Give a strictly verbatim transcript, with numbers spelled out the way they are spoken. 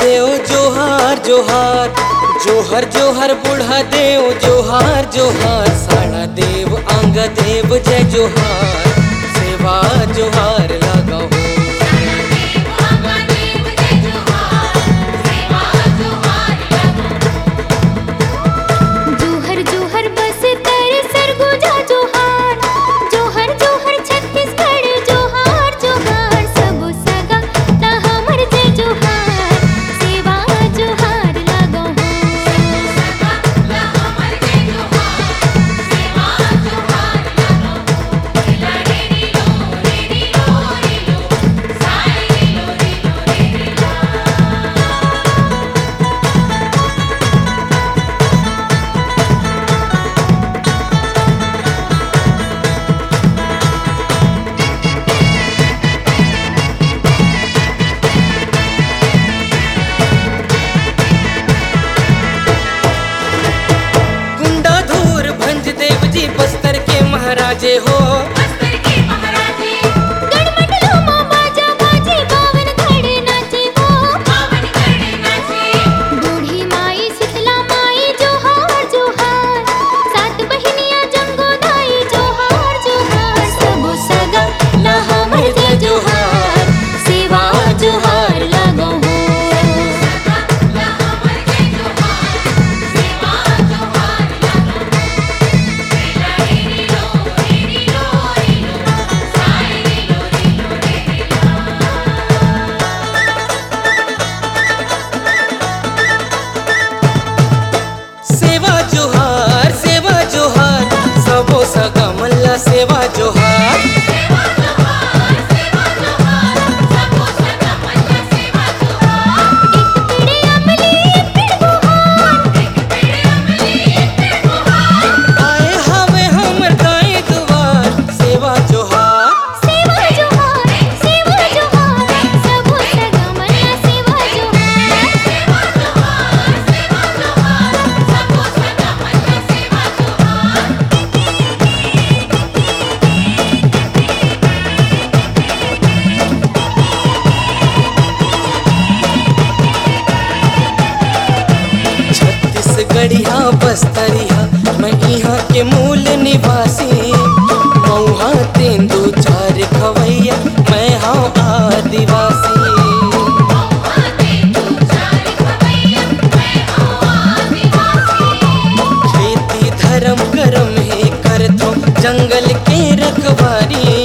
देव जोहार जोहार, जोहर जोहर बूढ़ा देव जोहार जोहार, साड़ा देव अंग देव जय जोहार, सेवा जोहार लगाओ। जोहर जोहर बस तर सरगुजा जोहार, जोहर जोहर छत्तीसगढ़ जोहार जोहार, सब सगा ता हमर जय जोहार, सेवा जोहार लागो हो। गुंडाधूर भंज देव जी बस्तर के महाराजे हो, गढ़मंडलों में बाजा बाजे बावन घड़े नाचे हो, बूढ़ी माई शीतला माई जोहार जोहार, सात बहिनिया जंगो दाई जोहार जोहार, सब सगा ला हमर जय जोहार, सेवा जोहार लागो हो। सेवा जोहार सेवा जोहार, सबो सगा मल्ला सेवा जोहार। एक पेड़े अमली एक पेड़ बुहार, आए हवे हमर गाय दुआर, सेवा जोहार। सेवा जोहार सेवा जोहार, सब सगा मल्ला सेवा जोहार। छत्तीसगढ़िया बस्तरिया मैं यहाँ के मूल निवासी, मऊहा तेंदू चार खवैया मैं हाँ आदिवासी। खेती धर्म करम ही करथो, जंगल के रखवारी,